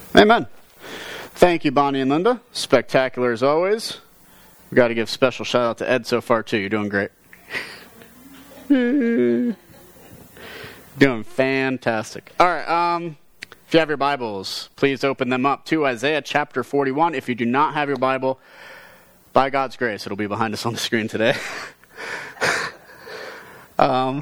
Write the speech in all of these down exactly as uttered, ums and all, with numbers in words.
Amen. Thank you, Bonnie and Linda. Spectacular as always. We've got to give special shout out to Ed so far, too. You're doing great. Doing fantastic. All right. Um, if you have your Bibles, please open them up to Isaiah chapter forty-one. If you do not have your Bible, by God's grace, it'll be behind us on the screen today. um...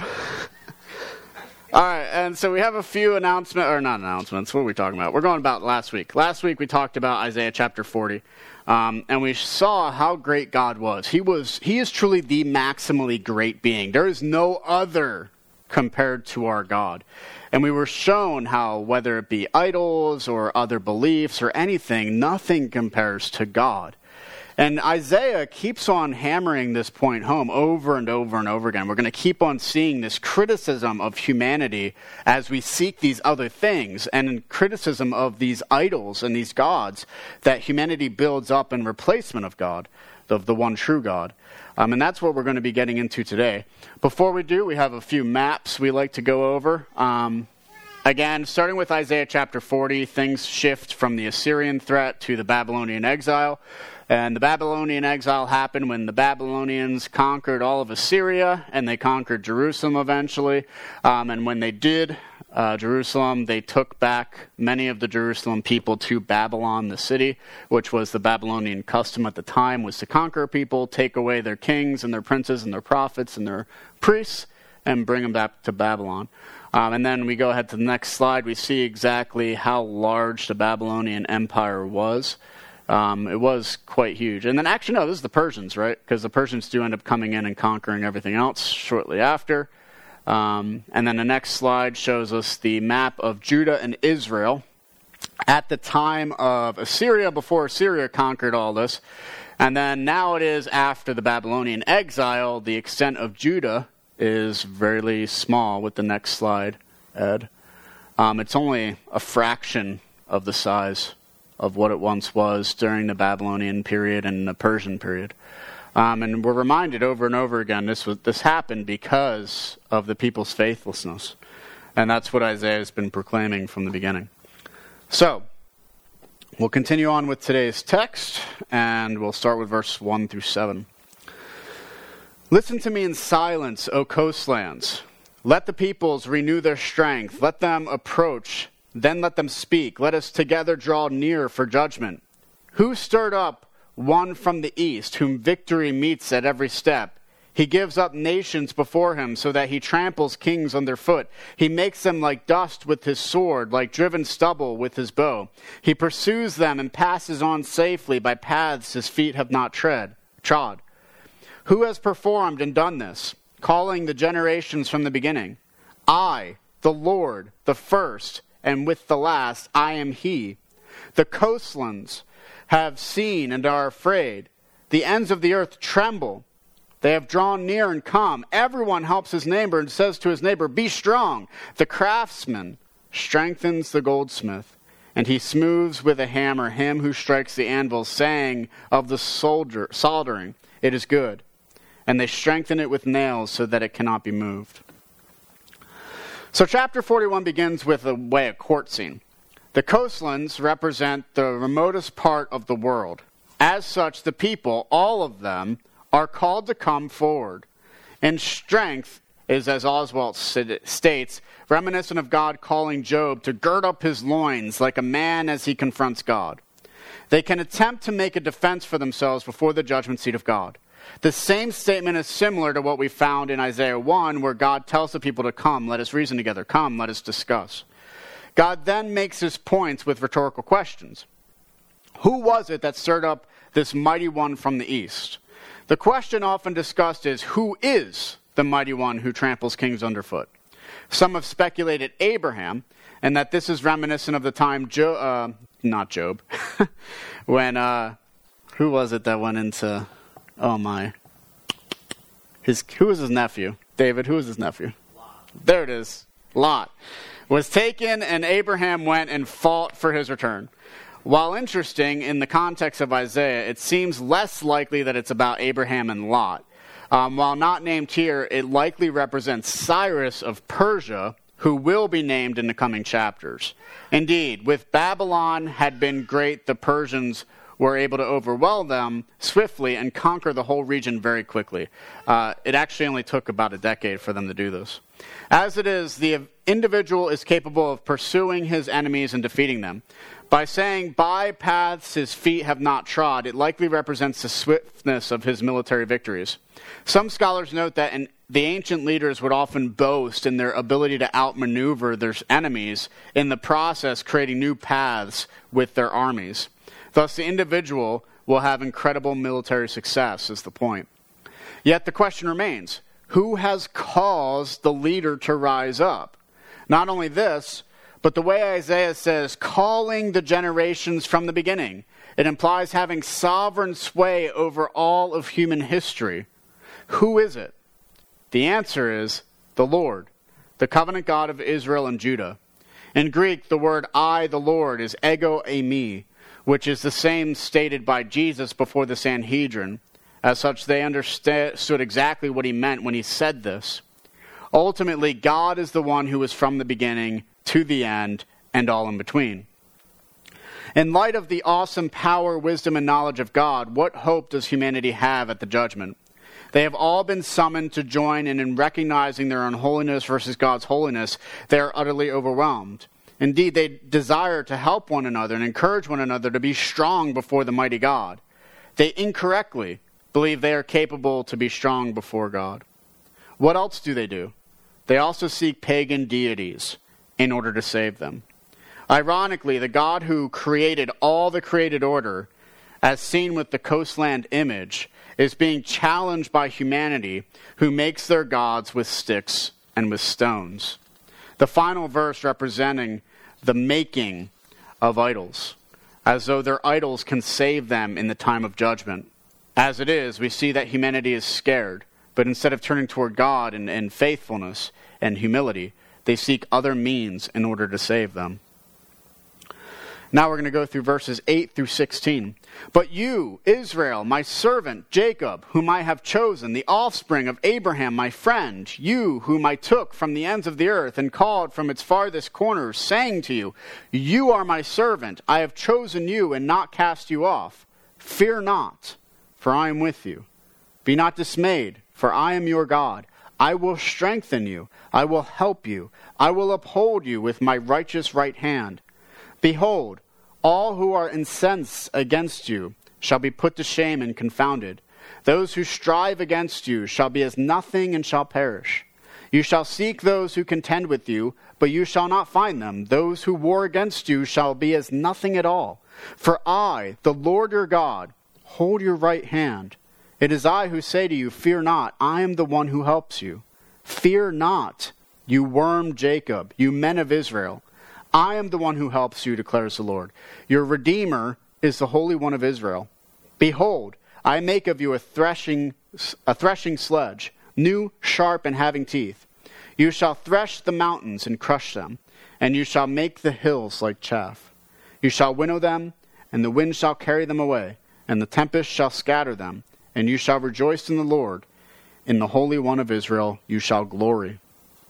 All right, and so we have a few announcements, or not announcements, what are we talking about? We're going about last week. Last week we talked about Isaiah chapter forty, um, and we saw how great God was. He was, He is truly the maximally great being. There is no other compared to our God. And we were shown how, whether it be idols or other beliefs or anything, nothing compares to God. And Isaiah keeps on hammering this point home over and over and over again. We're going to keep on seeing this criticism of humanity as we seek these other things, and in criticism of these idols and these gods that humanity builds up in replacement of God, of the one true God. Um, and that's what we're going to be getting into today. Before we do, we have a few maps we like to go over. Um, again, starting with Isaiah chapter forty, things shift from the Assyrian threat to the Babylonian exile. And the Babylonian exile happened when the Babylonians conquered all of Assyria, and they conquered Jerusalem eventually. Um, and when they did uh, Jerusalem, they took back many of the Jerusalem people to Babylon, the city, which was the Babylonian custom at the time, was to conquer people, take away their kings and their princes and their prophets and their priests, and bring them back to Babylon. Um, and then we go ahead to the next slide. We see exactly how large the Babylonian Empire was. Um, it was quite huge. And then actually, no, this is the Persians, right? Because the Persians do end up coming in and conquering everything else shortly after. Um, and then the next slide shows us the map of Judah and Israel at the time of Assyria, before Assyria conquered all this. And then now it is after the Babylonian exile, the extent of Judah is very small with the next slide, Ed. Um, it's only a fraction of the size of what it once was during the Babylonian period and the Persian period. Um, and we're reminded over and over again, this was this happened because of the people's faithlessness. And that's what Isaiah has been proclaiming from the beginning. So, we'll continue on with today's text, and we'll start with verse one through seven. Listen to me in silence, O coastlands. Let the peoples renew their strength. Let them approach. Then let them speak. Let us together draw near for judgment. Who stirred up one from the east, whom victory meets at every step? He gives up nations before him, so that he tramples kings underfoot. He makes them like dust with his sword, like driven stubble with his bow. He pursues them and passes on safely by paths his feet have not tread, trod. Who has performed and done this, calling the generations from the beginning? I, the Lord, the first, and with the last, I am he. The coastlands have seen and are afraid. The ends of the earth tremble. They have drawn near and come. Everyone helps his neighbor and says to his neighbor, be strong. The craftsman strengthens the goldsmith, and he smooths with a hammer him who strikes the anvil, saying of the soldier soldering, it is good. And they strengthen it with nails so that it cannot be moved. So chapter forty-one begins with a way, a court scene. The coastlands represent the remotest part of the world. As such, the people, all of them, are called to come forward. And strength is, as Oswalt states, reminiscent of God calling Job to gird up his loins like a man as he confronts God. They can attempt to make a defense for themselves before the judgment seat of God. The same statement is similar to what we found in Isaiah one, where God tells the people to come, let us reason together, come, let us discuss. God then makes his points with rhetorical questions. Who was it that stirred up this mighty one from the east? The question often discussed is, who is the mighty one who tramples kings underfoot? Some have speculated Abraham, and that this is reminiscent of the time, jo- uh, not Job, when, uh, who was it that went into... Oh my. His who was his nephew? David, who was his nephew? Lot. There it is. Lot. Was taken, and Abraham went and fought for his return. While interesting, in the context of Isaiah, it seems less likely that it's about Abraham and Lot. Um, while not named here, it likely represents Cyrus of Persia, who will be named in the coming chapters. Indeed, with Babylon had been great, the Persians were able to overwhelm them swiftly and conquer the whole region very quickly. Uh, it actually only took about a decade for them to do this. As it is, the individual is capable of pursuing his enemies and defeating them. By saying, by paths his feet have not trod, it likely represents the swiftness of his military victories. Some scholars note that in, the ancient leaders would often boast in their ability to outmaneuver their enemies, in the process creating new paths with their armies. Thus, the individual will have incredible military success, is the point. Yet the question remains, who has caused the leader to rise up? Not only this, but the way Isaiah says, calling the generations from the beginning, it implies having sovereign sway over all of human history. Who is it? The answer is the Lord, the covenant God of Israel and Judah. In Greek, the word I, the Lord, is ego eimi, which is the same stated by Jesus before the Sanhedrin. As such, they understood exactly what he meant when he said this. Ultimately, God is the one who is from the beginning to the end and all in between. In light of the awesome power, wisdom, and knowledge of God, what hope does humanity have at the judgment? They have all been summoned to join, and in recognizing their unholiness versus God's holiness, they are utterly overwhelmed. Indeed, they desire to help one another and encourage one another to be strong before the mighty God. They incorrectly believe they are capable to be strong before God. What else do they do? They also seek pagan deities in order to save them. Ironically, the God who created all the created order, as seen with the coastland image, is being challenged by humanity who makes their gods with sticks and with stones. The final verse representing the making of idols, as though their idols can save them in the time of judgment. As it is, we see that humanity is scared, but instead of turning toward God in, in faithfulness and humility, they seek other means in order to save them. Now we're going to go through verses eight through sixteen. But you, Israel, my servant, Jacob, whom I have chosen, the offspring of Abraham, my friend, you whom I took from the ends of the earth and called from its farthest corners, saying to you, you are my servant, I have chosen you and not cast you off. Fear not, for I am with you. Be not dismayed, for I am your God. I will strengthen you. I will help you. I will uphold you with my righteous right hand. Behold, all who are incensed against you shall be put to shame and confounded. Those who strive against you shall be as nothing and shall perish. You shall seek those who contend with you, but you shall not find them. Those who war against you shall be as nothing at all. For I, the Lord your God, hold your right hand. It is I who say to you, fear not, I am the one who helps you. Fear not, you worm Jacob, you men of Israel. I am the one who helps you, declares the Lord. Your Redeemer is the Holy One of Israel. Behold, I make of you a threshing, a threshing sledge, new, sharp, and having teeth. You shall thresh the mountains and crush them, and you shall make the hills like chaff. You shall winnow them, and the wind shall carry them away, and the tempest shall scatter them, and you shall rejoice in the Lord. In the Holy One of Israel you shall glory.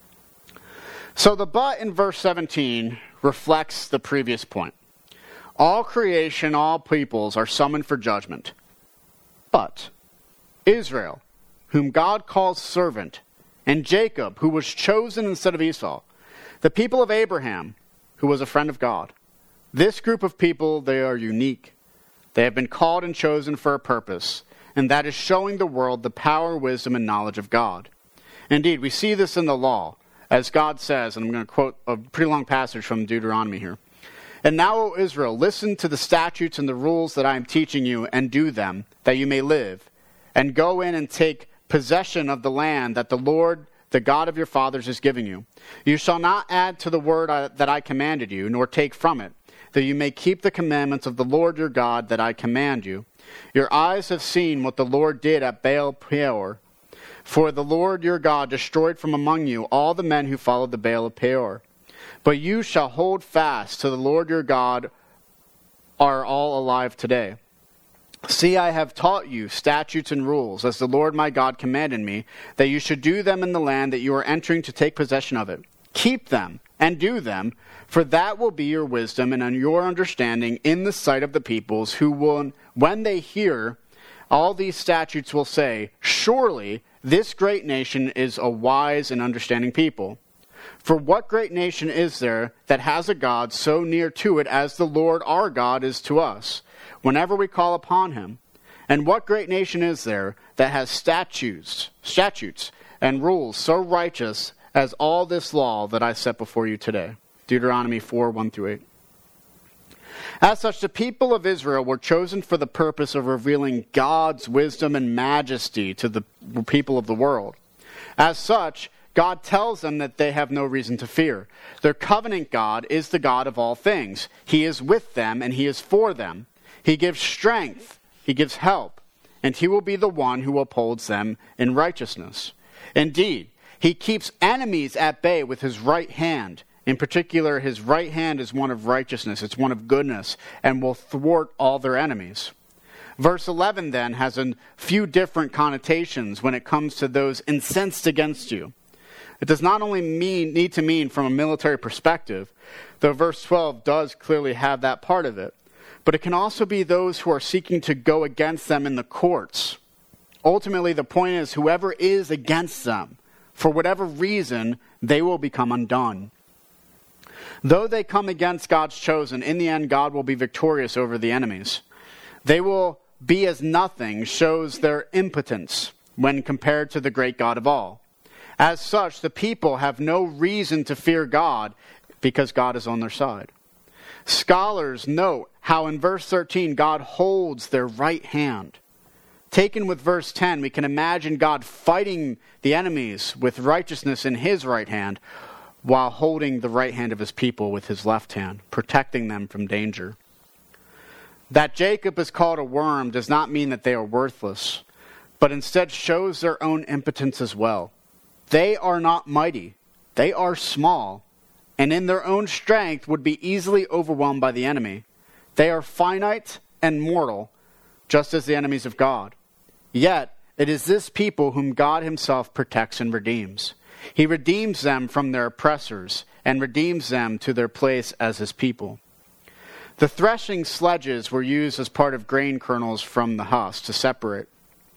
So the but in verse seventeen reflects the previous point. All creation, all peoples are summoned for judgment. But Israel, whom God calls servant, and Jacob, who was chosen instead of Esau, the people of Abraham, who was a friend of God, this group of people, they are unique. They have been called and chosen for a purpose, and that is showing the world the power, wisdom, and knowledge of God. Indeed, we see this in the law. As God says, and I'm going to quote a pretty long passage from Deuteronomy here. And now, O Israel, listen to the statutes and the rules that I am teaching you, and do them, that you may live. And go in and take possession of the land that the Lord, the God of your fathers, is giving you. You shall not add to the word I, that I commanded you, nor take from it, that you may keep the commandments of the Lord your God that I command you. Your eyes have seen what the Lord did at Baal Peor. For the Lord your God destroyed from among you all the men who followed the Baal of Peor. But you shall hold fast to the Lord your God, are all alive today. See, I have taught you statutes and rules, as the Lord my God commanded me, that you should do them in the land that you are entering to take possession of it. Keep them and do them, for that will be your wisdom and your understanding in the sight of the peoples, who will, when they hear all these statutes, will say, surely this great nation is a wise and understanding people. For what great nation is there that has a God so near to it as the Lord our God is to us, whenever we call upon him? And what great nation is there that has statutes, statutes and rules so righteous as all this law that I set before you today? Deuteronomy four, one through eight. As such, the people of Israel were chosen for the purpose of revealing God's wisdom and majesty to the people of the world. As such, God tells them that they have no reason to fear. Their covenant God is the God of all things. He is with them and he is for them. He gives strength, he gives help, and he will be the one who upholds them in righteousness. Indeed, he keeps enemies at bay with his right hand. In particular, his right hand is one of righteousness, it's one of goodness, and will thwart all their enemies. Verse eleven then has a few different connotations when it comes to those incensed against you. It does not only mean need to mean from a military perspective, though verse twelve does clearly have that part of it, but it can also be those who are seeking to go against them in the courts. Ultimately, the point is, whoever is against them, for whatever reason, they will become undone. Though they come against God's chosen, in the end, God will be victorious over the enemies. They will be as nothing shows their impotence when compared to the great God of all. As such, the people have no reason to fear God because God is on their side. Scholars note how in verse thirteen, God holds their right hand. Taken with verse ten, we can imagine God fighting the enemies with righteousness in his right hand, while holding the right hand of his people with his left hand, protecting them from danger. That Jacob is called a worm does not mean that they are worthless, but instead shows their own impotence as well. They are not mighty, they are small, and in their own strength would be easily overwhelmed by the enemy. They are finite and mortal, just as the enemies of God. Yet, it is this people whom God himself protects and redeems. He redeems them from their oppressors and redeems them to their place as his people. The threshing sledges were used as part of grain kernels from the husk to separate.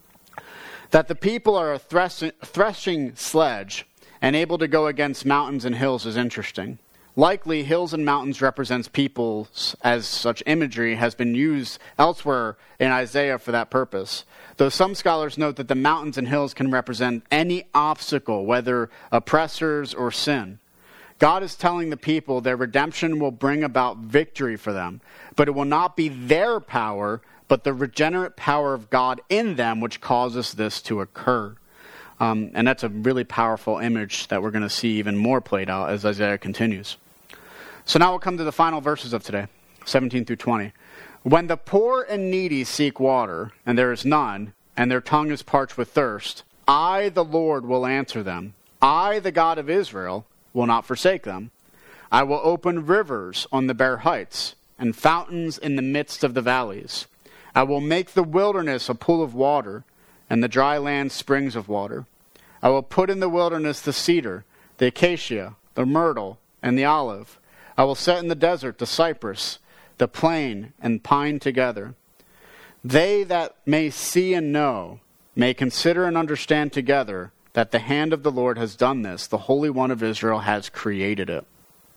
That the people are a threshing, threshing sledge and able to go against mountains and hills is interesting. Likely, hills and mountains represents peoples, as such imagery has been used elsewhere in Isaiah for that purpose. Though some scholars note that the mountains and hills can represent any obstacle, whether oppressors or sin. God is telling the people their redemption will bring about victory for them, but it will not be their power, but the regenerate power of God in them which causes this to occur. Um, and that's a really powerful image that we're going to see even more played out as Isaiah continues. So now we'll come to the final verses of today, seventeen through twenty. When the poor and needy seek water, and there is none, and their tongue is parched with thirst, I, the Lord, will answer them. I, the God of Israel, will not forsake them. I will open rivers on the bare heights, and fountains in the midst of the valleys. I will make the wilderness a pool of water, and the dry land springs of water. I will put in the wilderness the cedar, the acacia, the myrtle, and the olive. I will set in the desert the cypress, the plane, and pine together. They that may see and know may consider and understand together that the hand of the Lord has done this. The Holy One of Israel has created it.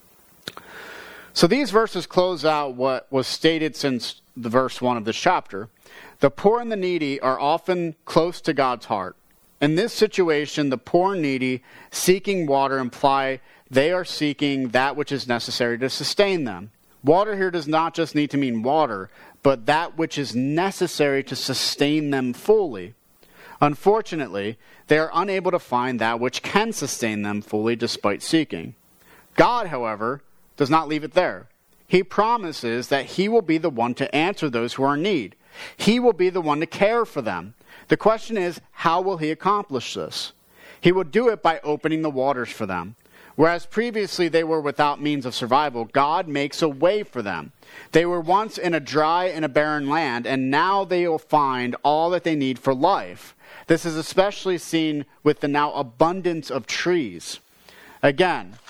So these verses close out what was stated since the verse one of this chapter. The poor and the needy are often close to God's heart. In this situation, the poor and needy seeking water imply they are seeking that which is necessary to sustain them. Water here does not just need to mean water, but that which is necessary to sustain them fully. Unfortunately, they are unable to find that which can sustain them fully despite seeking. God, however, does not leave it there. He promises that he will be the one to answer those who are in need. He will be the one to care for them. The question is, how will he accomplish this? He will do it by opening the waters for them. Whereas previously they were without means of survival, God makes a way for them. They were once in a dry and a barren land, and now they will find all that they need for life. This is especially seen with the now abundance of trees. Again,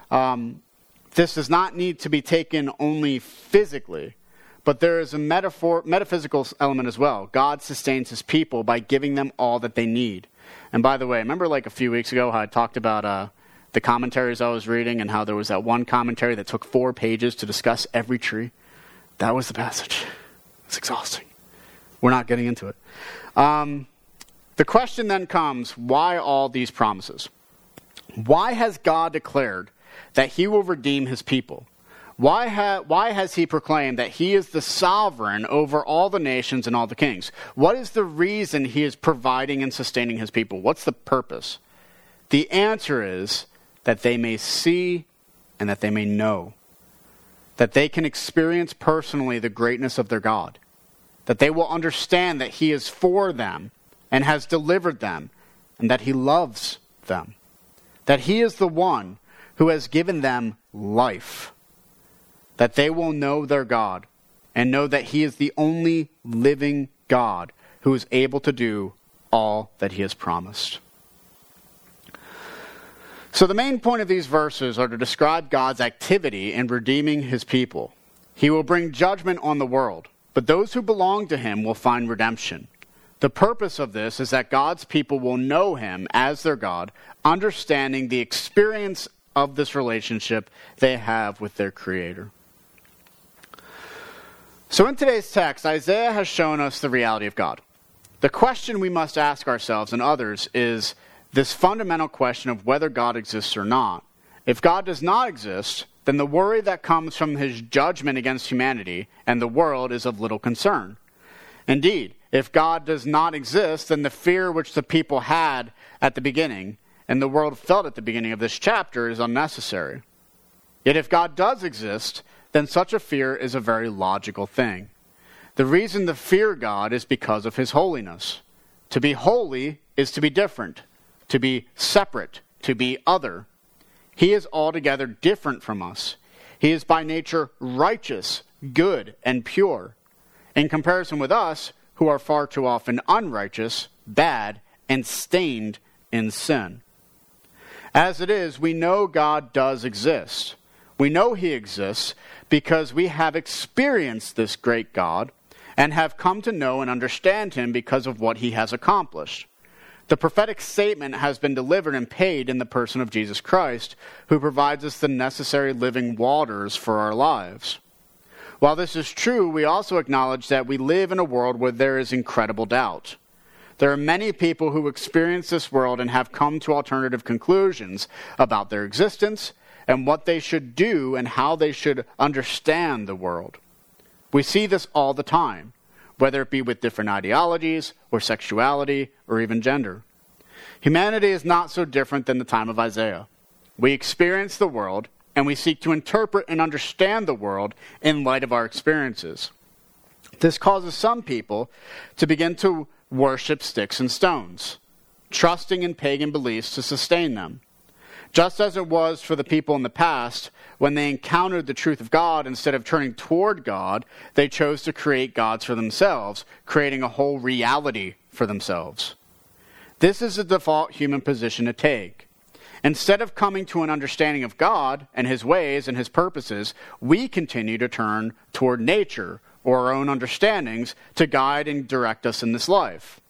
um, this does not need to be taken only physically, but there is a metaphor, metaphysical element as well. God sustains his people by giving them all that they need. And by the way, remember like a few weeks ago how I talked about uh, the commentaries I was reading and how there was that one commentary that took four pages to discuss every tree? That was the passage. It's exhausting. We're not getting into it. Um, the question then comes, why all these promises? Why has God declared that he will redeem his people? Why, ha- why has he proclaimed that he is the sovereign over all the nations and all the kings? What is the reason he is providing and sustaining his people? What's the purpose? The answer is that they may see and that they may know. That they can experience personally the greatness of their God. That they will understand that he is for them and has delivered them and that he loves them. That he is the one who has given them life. That they will know their God and know that he is the only living God who is able to do all that he has promised. So the main point of these verses are to describe God's activity in redeeming his people. He will bring judgment on the world, but those who belong to him will find redemption. The purpose of this is that God's people will know him as their God, understanding the experience of this relationship they have with their Creator. So in today's text, Isaiah has shown us the reality of God. The question we must ask ourselves and others is this fundamental question of whether God exists or not. If God does not exist, then the worry that comes from his judgment against humanity and the world is of little concern. Indeed, if God does not exist, then the fear which the people had at the beginning and the world felt at the beginning of this chapter is unnecessary. Yet if God does exist, then such a fear is a very logical thing. The reason to fear God is because of his holiness. To be holy is to be different, to be separate, to be other. He is altogether different from us. He is by nature righteous, good, and pure. In comparison with us, who are far too often unrighteous, bad, and stained in sin. As it is, we know God does exist. We know he exists because we have experienced this great God and have come to know and understand him because of what he has accomplished. The prophetic statement has been delivered and paid in the person of Jesus Christ, who provides us the necessary living waters for our lives. While this is true, we also acknowledge that we live in a world where there is incredible doubt. There are many people who experience this world and have come to alternative conclusions about their existence and what they should do and how they should understand the world. We see this all the time, whether it be with different ideologies or sexuality or even gender. Humanity is not so different than the time of Isaiah. We experience the world and we seek to interpret and understand the world in light of our experiences. This causes some people to begin to worship sticks and stones, trusting in pagan beliefs to sustain them. Just as it was for the people in the past, when they encountered the truth of God, instead of turning toward God, they chose to create gods for themselves, creating a whole reality for themselves. This is the default human position to take. Instead of coming to an understanding of God and his ways and his purposes, we continue to turn toward nature or our own understandings to guide and direct us in this life.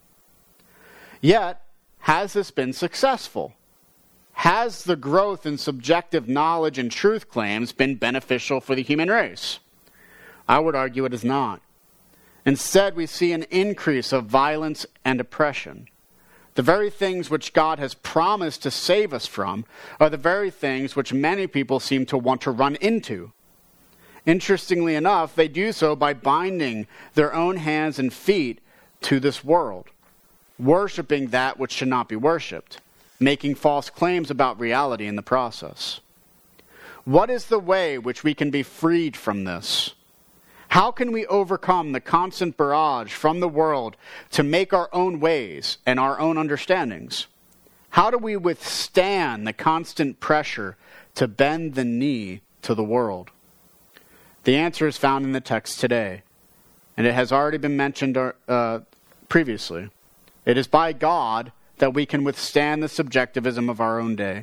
Yet, has this been successful? Has the growth in subjective knowledge and truth claims been beneficial for the human race? I would argue it is not. Instead, we see an increase of violence and oppression. The very things which God has promised to save us from are the very things which many people seem to want to run into. Interestingly enough, they do so by binding their own hands and feet to this world, worshiping that which should not be worshipped, making false claims about reality in the process. What is the way which we can be freed from this? How can we overcome the constant barrage from the world to make our own ways and our own understandings? How do we withstand the constant pressure to bend the knee to the world? The answer is found in the text today, and it has already been mentioned uh, previously. It is by God that we can withstand the subjectivism of our own day,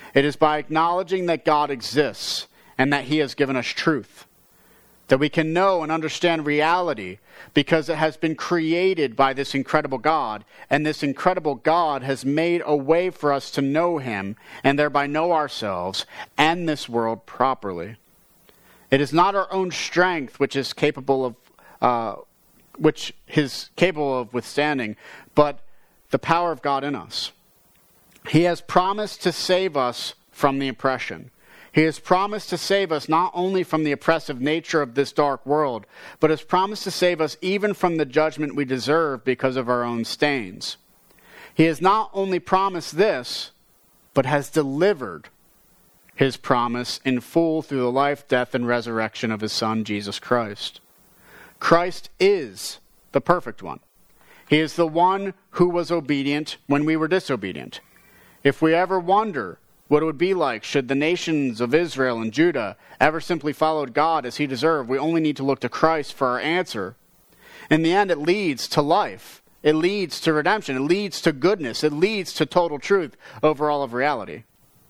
It is by acknowledging that God exists and that he has given us truth, that we can know and understand reality because it has been created by this incredible God, and this incredible God has made a way for us to know him and thereby know ourselves and this world properly. It is not our own strength which is capable of, uh, which is capable of withstanding, but the power of God in us. He has promised to save us from the oppression. He has promised to save us not only from the oppressive nature of this dark world, but has promised to save us even from the judgment we deserve because of our own stains. He has not only promised this, but has delivered his promise in full through the life, death, and resurrection of his Son, Jesus Christ. Christ is the perfect one. He is the one who was obedient when we were disobedient. If we ever wonder what it would be like should the nations of Israel and Judah ever simply followed God as he deserved, we only need to look to Christ for our answer. In the end, it leads to life. It leads to redemption. It leads to goodness. It leads to total truth over all of reality.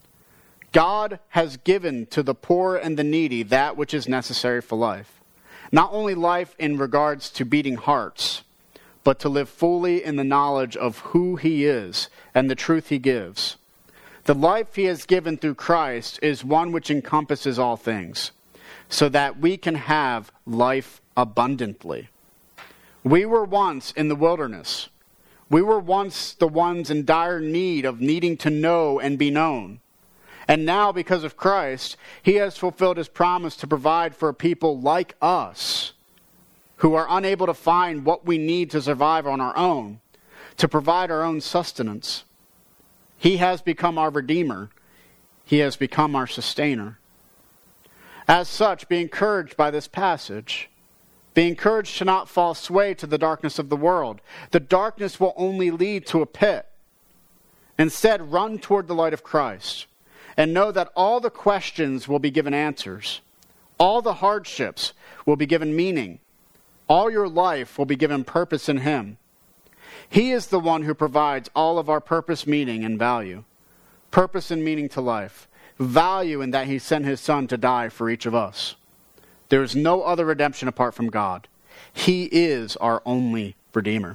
God has given to the poor and the needy that which is necessary for life. Not only life in regards to beating hearts, but to live fully in the knowledge of who he is and the truth he gives. The life he has given through Christ is one which encompasses all things, so that we can have life abundantly. We were once in the wilderness. We were once the ones in dire need of needing to know and be known. And now, because of Christ, he has fulfilled his promise to provide for a people like us, who are unable to find what we need to survive on our own, to provide our own sustenance. He has become our Redeemer. He has become our Sustainer. As such, be encouraged by this passage. Be encouraged to not fall sway to the darkness of the world. The darkness will only lead to a pit. Instead, run toward the light of Christ, and know that all the questions will be given answers. All the hardships will be given meaning. All your life will be given purpose in him. He is the one who provides all of our purpose, meaning, and value. Purpose and meaning to life. Value in that he sent his Son to die for each of us. There is no other redemption apart from God. He is our only Redeemer.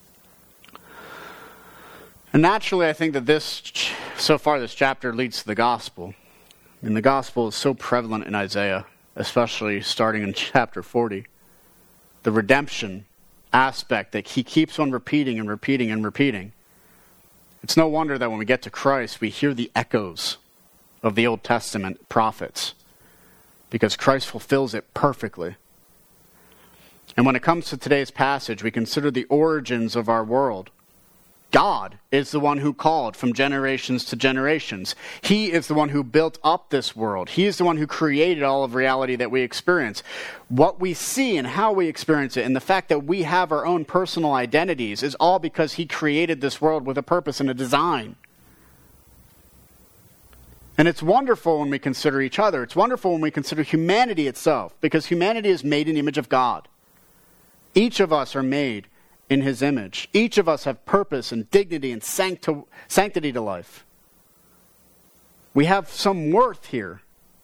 And naturally, I think that this, so far this chapter leads to the gospel. And the gospel is so prevalent in Isaiah, especially starting in chapter forty. The redemption aspect that he keeps on repeating and repeating and repeating. It's no wonder that when we get to Christ, we hear the echoes of the Old Testament prophets, because Christ fulfills it perfectly. And when it comes to today's passage, we consider the origins of our world. God is the one who called from generations to generations. He is the one who built up this world. He is the one who created all of reality that we experience. What we see and how we experience it, and the fact that we have our own personal identities, is all because he created this world with a purpose and a design. And it's wonderful when we consider each other. It's wonderful when we consider humanity itself, because humanity is made in the image of God. Each of us are made in his image. Each of us have purpose and dignity and sancti- sanctity to life. We have some worth here.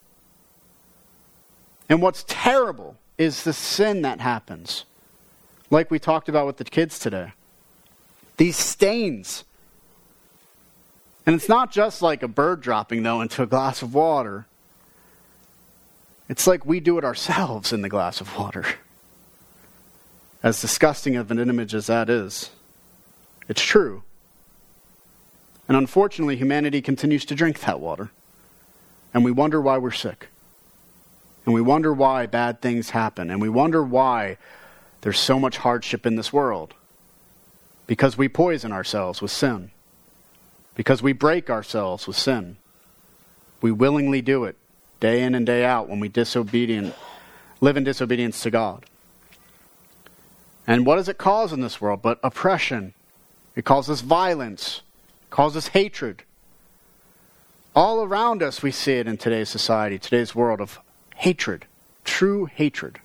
And what's terrible is the sin that happens, like we talked about with the kids today. These stains. And it's not just like a bird dropping, though, into a glass of water. It's like we do it ourselves in the glass of water. As disgusting of an image as that is, it's true. And unfortunately, humanity continues to drink that water. And we wonder why we're sick. And we wonder why bad things happen. And we wonder why there's so much hardship in this world. Because we poison ourselves with sin. Because we break ourselves with sin. We willingly do it day in and day out when we disobedient, live in disobedience to God. And what does it cause in this world but oppression? It causes violence. It causes hatred. All around us we see it in today's society, today's world of hatred. True hatred.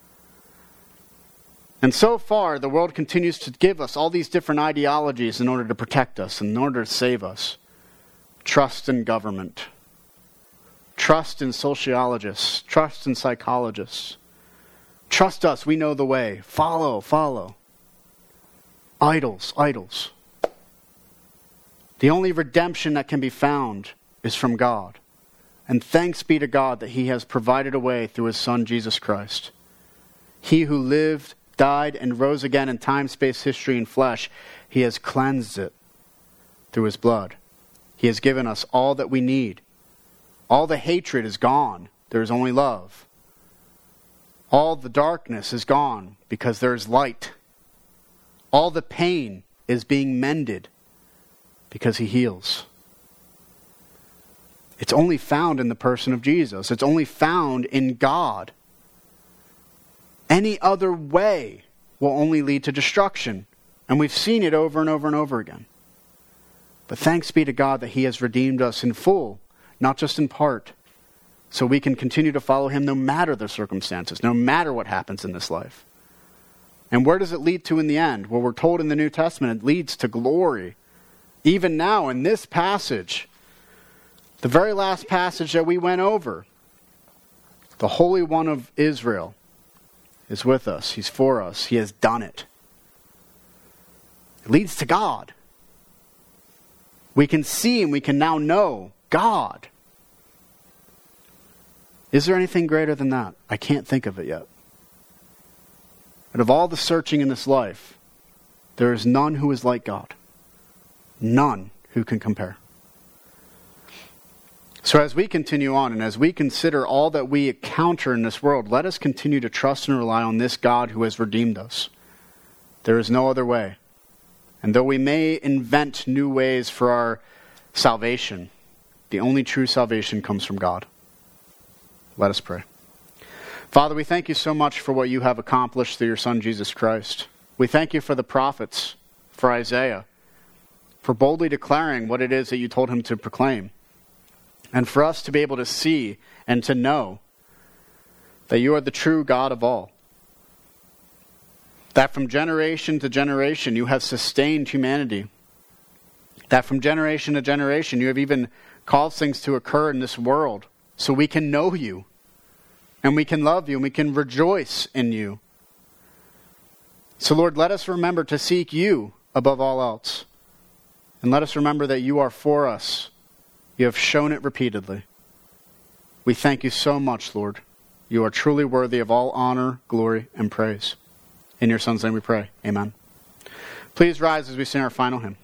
And so far, the world continues to give us all these different ideologies in order to protect us, in order to save us. trust in government, trust in sociologists, trust in psychologists. Trust us, we know the way. Follow, follow. Idols, idols. The only redemption that can be found is from God. And thanks be to God that He has provided a way through His Son, Jesus Christ. He who lived, died, and rose again in time, space, history, and flesh, He has cleansed it through His blood. He has given us all that we need. All the hatred is gone. There is only love. All the darkness is gone because there is light. All the pain is being mended because He heals. It's only found in the person of Jesus. It's only found in God. Any other way will only lead to destruction. And we've seen it over and over and over again. But thanks be to God that He has redeemed us in full, not just in part, so we can continue to follow Him no matter the circumstances, no matter what happens in this life. And where does it lead to in the end? Well, we're told in the New Testament it leads to glory. Even now in this passage, the very last passage that we went over, the Holy One of Israel is with us. He's for us. He has done it. It leads to God. We can see and we can now know God. Is there anything greater than that? I can't think of it yet. But of all the searching in this life, there is none who is like God. None who can compare. So as we continue on and as we consider all that we encounter in this world, let us continue to trust and rely on this God who has redeemed us. There is no other way. And though we may invent new ways for our salvation, the only true salvation comes from God. Let us pray. Father, we thank you so much for what you have accomplished through your Son, Jesus Christ. We thank you for the prophets, for Isaiah, for boldly declaring what it is that you told him to proclaim. And for us to be able to see and to know that you are the true God of all. That from generation to generation you have sustained humanity. That from generation to generation you have even caused things to occur in this world so we can know you. And we can love you and we can rejoice in you. So Lord, let us remember to seek you above all else. And let us remember that you are for us. You have shown it repeatedly. We thank you so much, Lord. You are truly worthy of all honor, glory, and praise. In your Son's name we pray. Amen. Please rise as we sing our final hymn.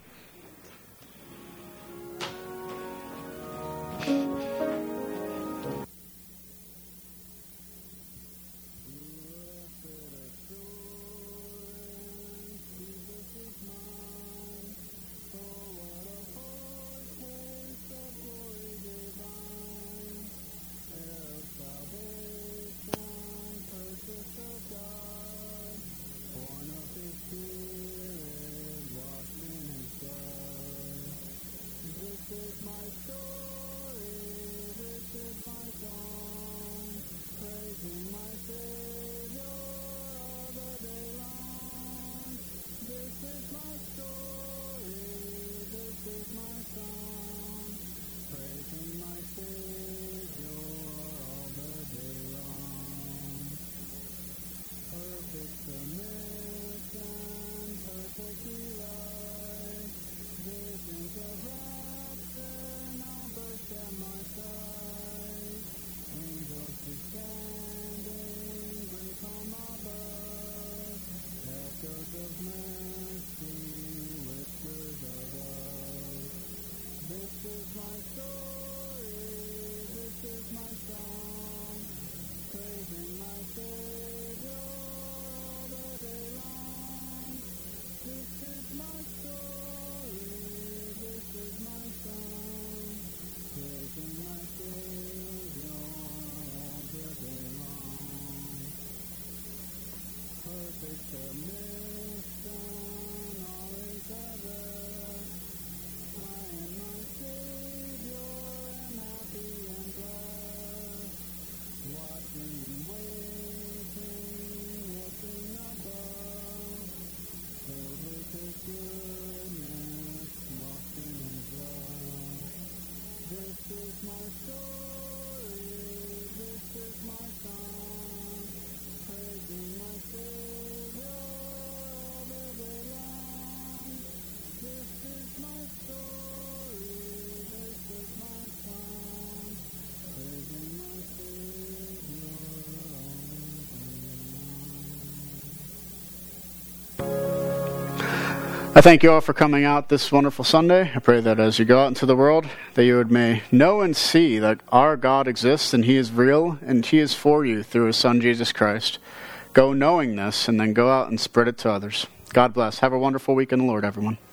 I thank you all for coming out this wonderful Sunday. I pray that as you go out into the world, that you would may know and see that our God exists and He is real and He is for you through His Son, Jesus Christ. Go knowing this and then go out and spread it to others. God bless. Have a wonderful week in the Lord, everyone.